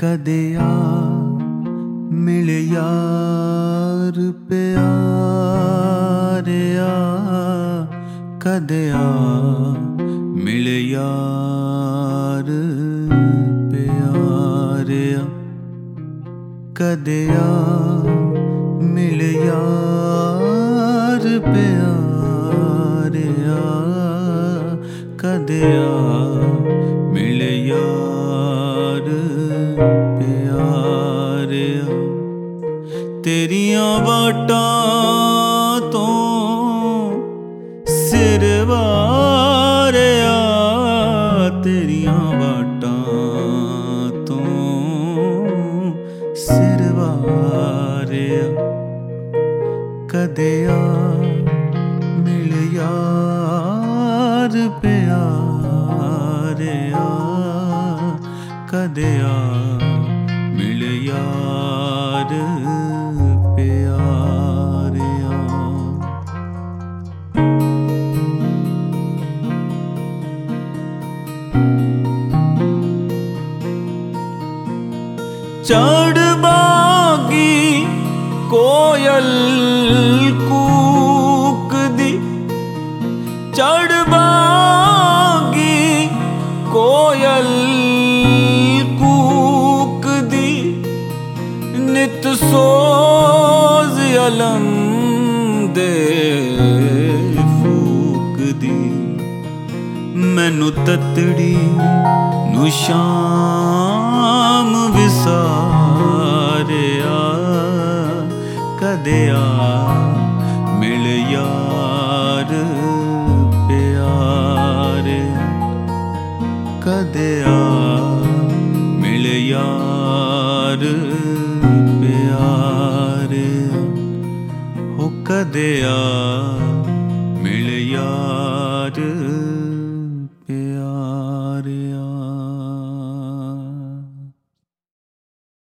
ਕਦੇ ਆ ਮਿਲ ਯਾਰ ਪਿਆਰਿਆ, ਕਦੇ ਆ ਮਿਲ ਯਾਰ ਪਿਆਰਿਆ, ਕਦੇ ਆ ਮਿਲ ਯਾਰ ਪਿਆਰਿਆ, ਕਦੇ ਆ ਮਿਲ ਯਾਰ ਪਿਆਰਿਆ। ਤੇਰੀਆਂ ਵਾਟਾਂ ਤੋਂ ਸਿਰ ਵਾਰਿਆ, ਤੇਰੀਆਂ ਵਾਟਾਂ ਤੋਂ ਸਿਰ ਵਾਰਿਆ, ਕਦੇ ਆ ਮਿਲ ਯਾਰ ਪਿਆਰਿਆ, ਕਦੇ ਆ ਮਿਲ ਯਾਰ ਪਿਆਰਿਆ। ਚੜ੍ਹ ਬਾਗੀ ਕੋਇਲ ਕੂਕਦੀ, ਚੜ੍ਹ ਬਾਗੀ ਕੋਇਲ ਕੂਕਦੀ, ਨਿਤ ਸੋਜ਼ ਅਲਮ ਦੇ ਫੂਕਦੀ। ਮੈਨੂੰ ਤਤੜੀ ਨੂੰ ਸ਼ਾਮ ਵਿਸਾਰਿਆ, ਕਦੇ ਆ ਮਿਲ ਯਾਰ ਪਿਆਰਿਆ, ਕਦੇ ਆ ਮਿਲ ਯਾਰ ਪਿਆਰਿਆ, ਹੋ ਕਦੇ ਆ ਮਿਲ ਯਾਰ ਪਿਆਰਿਆ।